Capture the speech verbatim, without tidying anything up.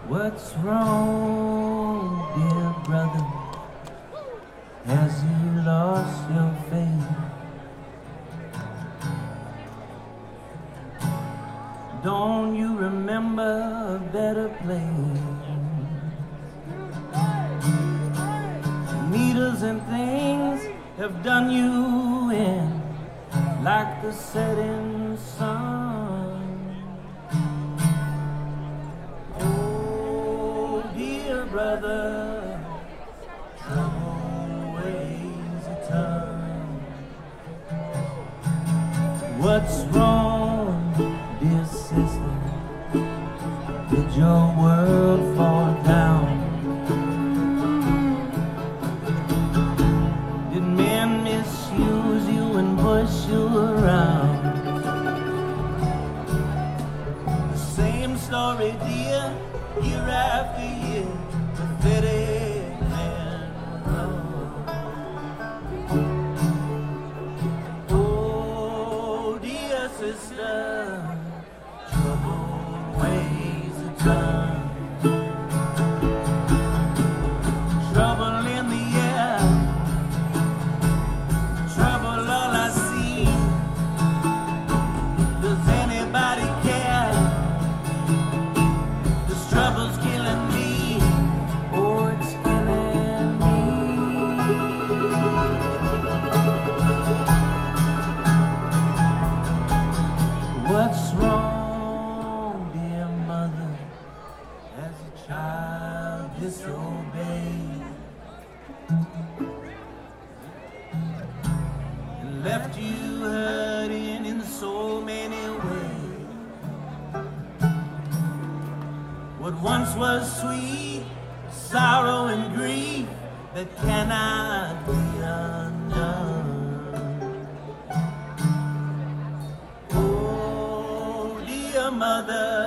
What's wrong, dear brother? Has you lost your faith? Don't you remember a better place? Needles and things have done you in, like the setting sun. Oh, dear brother, trouble weighs a ton. What's wrong, dear sister? Did your world fall down? Did men misuse you and push you around? The same story, dear, year after year, pathetic man. Oh, dear sister, trouble weighs a ton. Trouble in the air, trouble all I see. Does anybody care? This trouble's killing me. Oh, it's killing me. What's wrong, dear mother? Has a child disobeyed and left you hurting in so many ways? What once was sweet, sorrow and grief that cannot be undone. Oh, dear mother,